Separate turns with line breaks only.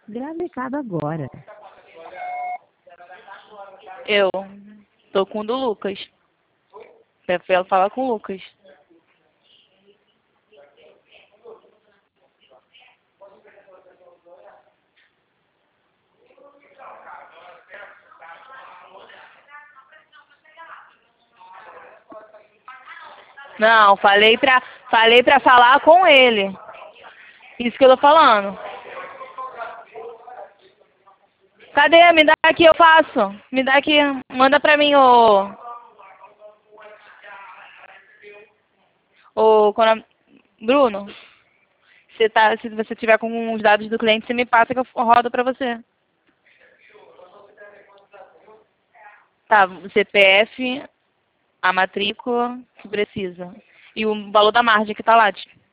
Grave recado agora.
Eu tô com o do Lucas. Prefiro falar com o Lucas. Não, falei pra falar com ele. Isso que eu tô falando. Cadê? Me dá aqui, eu faço. Me dá aqui. Manda pra mim Bruno, se você tiver com os dados do cliente, você me passa que eu rodo pra você. Tá, o CPF, a matrícula que precisa. E o valor da margem que tá lá.